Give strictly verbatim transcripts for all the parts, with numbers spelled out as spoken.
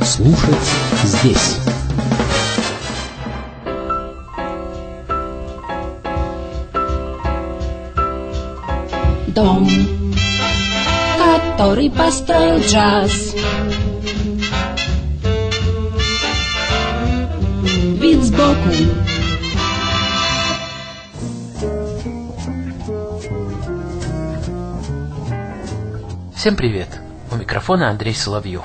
Слушать здесь. Дом, который построил джаз. Вид сбоку. Всем привет! У микрофона Андрей Соловьев.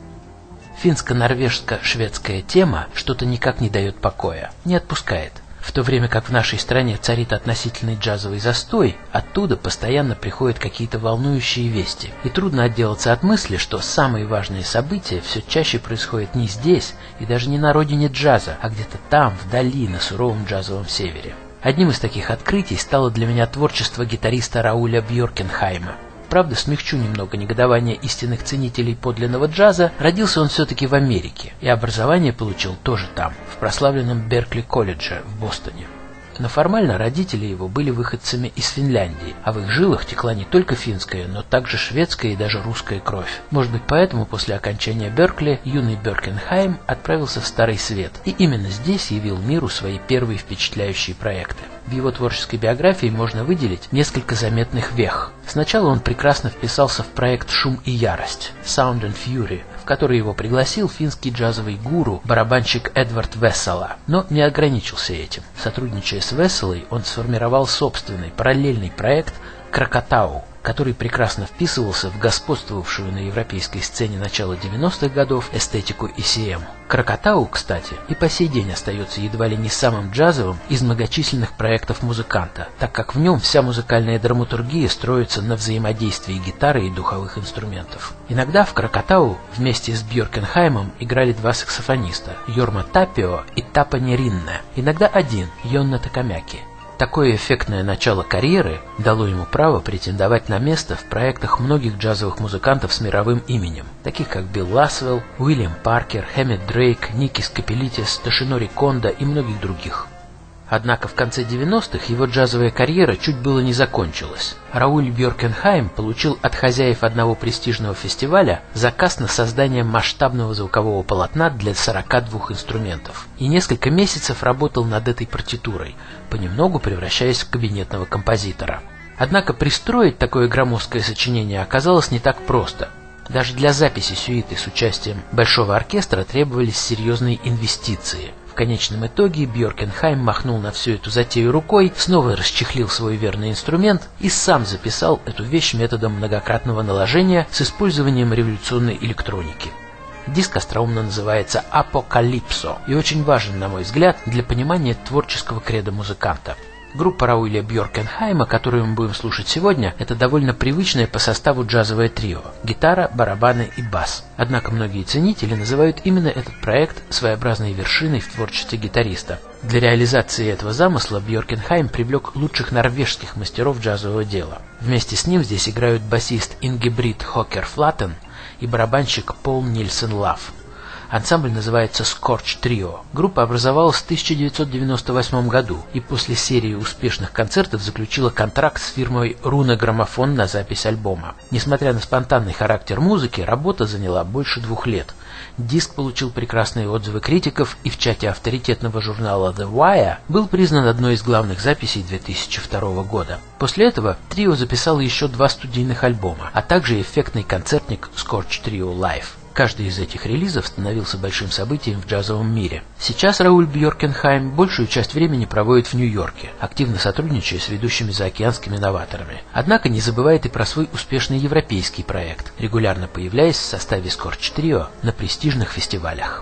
Финско-норвежско-шведская тема что-то никак не дает покоя, не отпускает. В то время как в нашей стране царит относительный джазовый застой, оттуда постоянно приходят какие-то волнующие вести. И трудно отделаться от мысли, что самые важные события все чаще происходят не здесь и даже не на родине джаза, а где-то там, вдали, на суровом джазовом севере. Одним из таких открытий стало для меня творчество гитариста Рауля Бьоркенхайма. Правда, смягчу немного негодование истинных ценителей подлинного джаза, родился он все-таки в Америке, и образование получил тоже там, в прославленном Беркли-колледже в Бостоне. Но формально родители его были выходцами из Финляндии, а в их жилах текла не только финская, но также шведская и даже русская кровь. Может быть, поэтому после окончания Беркли юный Бьоркенхайм отправился в Старый Свет, и именно здесь явил миру свои первые впечатляющие проекты. В его творческой биографии можно выделить несколько заметных вех. Сначала он прекрасно вписался в проект «Шум и ярость» (Sound and Fury), в который его пригласил финский джазовый гуру, барабанщик Эдвард Весела. Но не ограничился этим. Сотрудничая с Веселой, он сформировал собственный параллельный проект «Кракатау», который прекрасно вписывался в господствовавшую на европейской сцене начала девяностых годов эстетику и си эм. Кракатау, кстати, и по сей день остается едва ли не самым джазовым из многочисленных проектов музыканта, так как в нем вся музыкальная драматургия строится на взаимодействии гитары и духовых инструментов. Иногда в Кракатау вместе с Бьоркенхаймом играли два саксофониста – Йорма Тапио и Тапани Ринне, иногда один – Йонна Такамяки. Такое эффектное начало карьеры дало ему право претендовать на место в проектах многих джазовых музыкантов с мировым именем, таких как Билл Ласвелл, Уильям Паркер, Хэммет Дрейк, Ники Скопелитис, Тошинори Кондо и многих других. Однако в конце девяностых его джазовая карьера чуть было не закончилась. Рауль Бьоркенхайм получил от хозяев одного престижного фестиваля заказ на создание масштабного звукового полотна для сорока двух инструментов и несколько месяцев работал над этой партитурой, понемногу превращаясь в кабинетного композитора. Однако пристроить такое громоздкое сочинение оказалось не так просто. Даже для записи сюиты с участием большого оркестра требовались серьезные инвестиции. В конечном итоге Бьоркенхайм махнул на всю эту затею рукой, снова расчехлил свой верный инструмент и сам записал эту вещь методом многократного наложения с использованием революционной электроники. Диск остроумно называется «Апокалипсо» и очень важен, на мой взгляд, для понимания творческого кредо музыканта. Группа Рауля Бьоркенхайма, которую мы будем слушать сегодня, это довольно привычное по составу джазовое трио – гитара, барабаны и бас. Однако многие ценители называют именно этот проект своеобразной вершиной в творчестве гитариста. Для реализации этого замысла Бьоркенхайм привлек лучших норвежских мастеров джазового дела. Вместе с ним здесь играют басист Ингебрид Хокер-Флаттен и барабанщик Пол Нильсен Лав. Ансамбль называется Scorch Trio. Группа образовалась в тысяча девятьсот девяносто восьмом году и после серии успешных концертов заключила контракт с фирмой Руна Граммофон на запись альбома. Несмотря на спонтанный характер музыки, работа заняла больше двух лет. Диск получил прекрасные отзывы критиков и в чате авторитетного журнала The Wire был признан одной из главных записей две тысячи второго года. После этого трио записало еще два студийных альбома, а также эффектный концертник Scorch Trio Live. Каждый из этих релизов становился большим событием в джазовом мире. Сейчас Рауль Бьоркенхайм большую часть времени проводит в Нью-Йорке, активно сотрудничая с ведущими заокеанскими новаторами. Однако не забывает и про свой успешный европейский проект, регулярно появляясь в составе Scorch Trio на престижных фестивалях.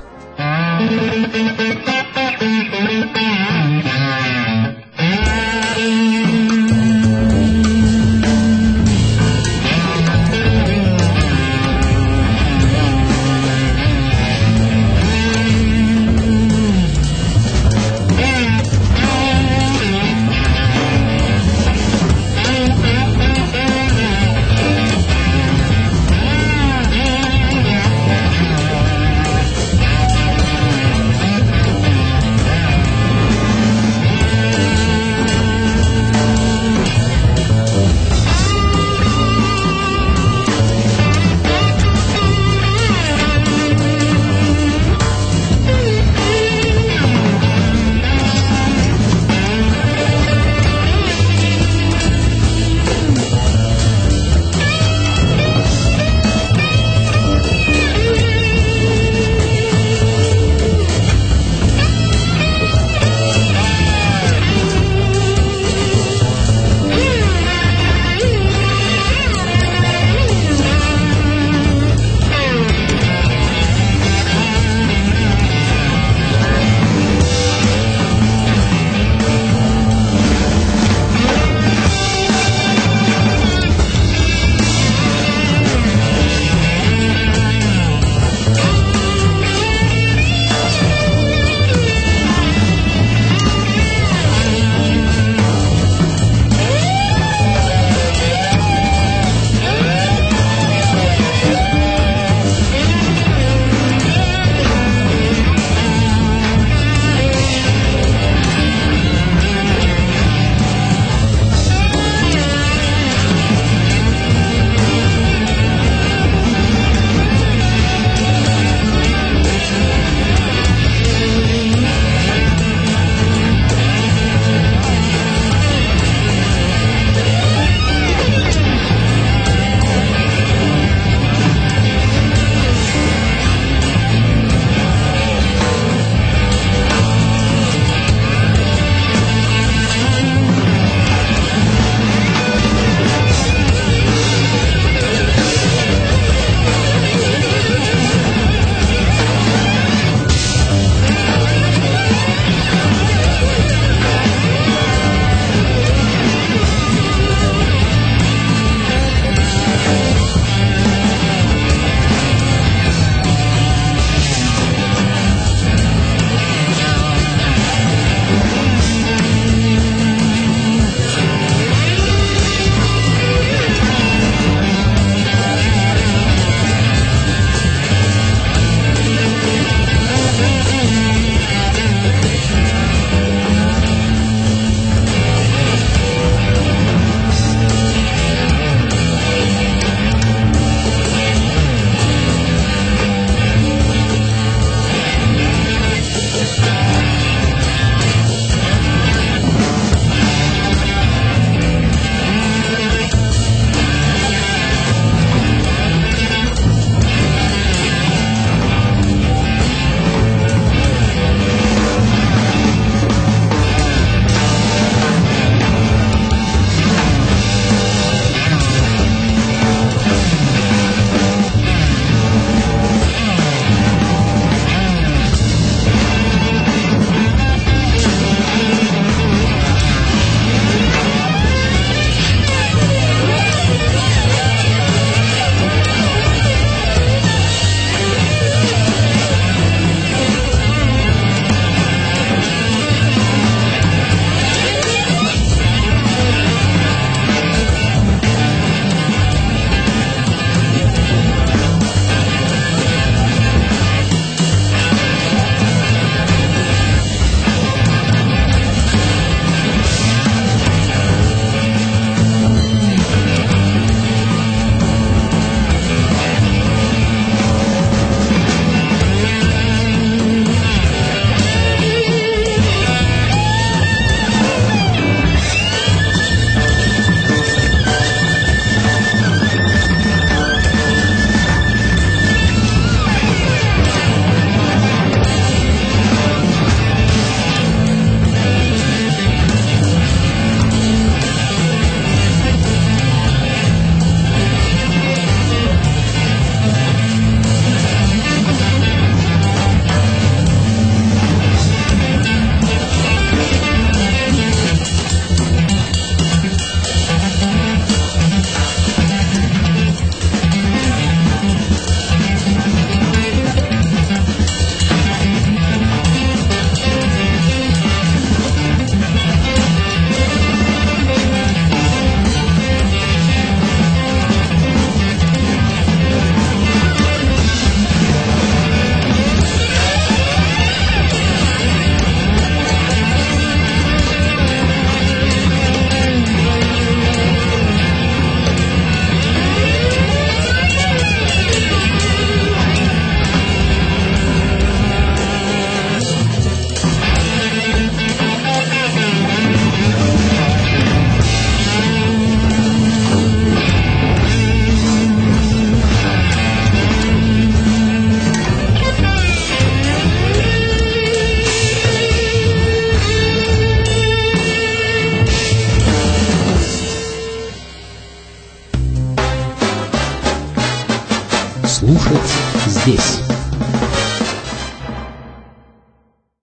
Слушать здесь.